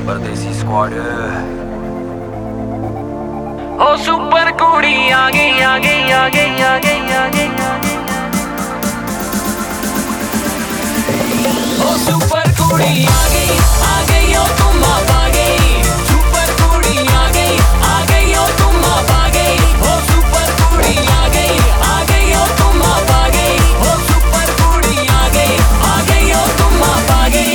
परदेसी स्क्वाड। ओ सुपर कुड़ी आ गई आ गई आ गई आ गई आ गई। ओ सुपर कुड़ी आ गई ओ तुम आप आ गई। सुपर कुड़ी आ गई ओ तुम आप आ गई। ओ सुपर कुड़ी आ गई ओ तुम आप आ गई। ओ सुपर कुड़ी आ गई ओ तुम आप आ गई।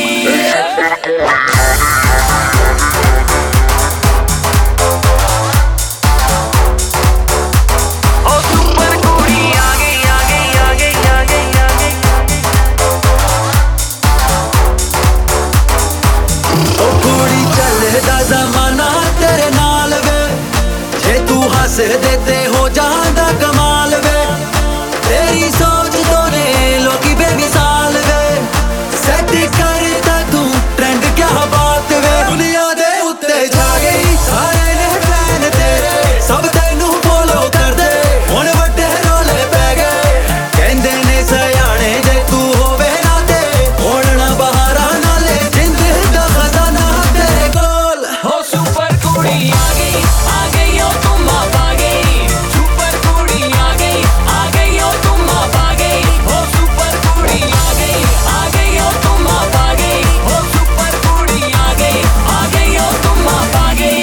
ज़माना तेरे नाल वे, जे तू हंस देते हो जांदा कमाल वे। तेरी सोच तो ने लोकी बेमिसाल वे, सेट करता तू ट्रेंड क्या बात वे। दुनिया दे उत्ते छा गई, सारे ने फैन तेरे, सब तेनू फॉलो कर दे। हुण वड्डे रोले पै गए, कहंदे ने सयाणे जे तू होवे ना ते हुण ना बहारा नाले जिंद दा खजाना तेरे कोल। ओ सुपर कुड़ी आ गई ओ तुम आप आ गई। सुपर कुड़ी आ गई ओ तुम आप आ गई। ओ सुपर कुड़ी आ गई ओ तुम आप आ गई। ओ सुपर कुड़ी आ गई ओ तुम आप आ गई।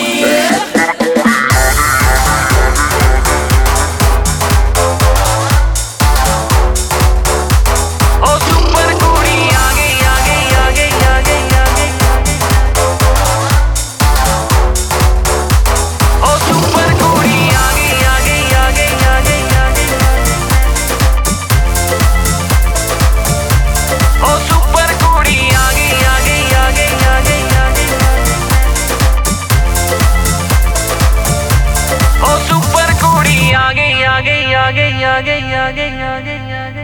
ओ सुपर कुड़ी आ गई आ गई आ गई आ गई आ गई। ओ सुपर कुड़ी आ गई आ गई आ गई आ गई आ गई। ओ सुपर कुड़ी आ गई आ गई आ गई आ गई आ गई। ओ सुपर कुड़ी आ गई आ गई आ गई आ गई आ गई आ गई आ गई।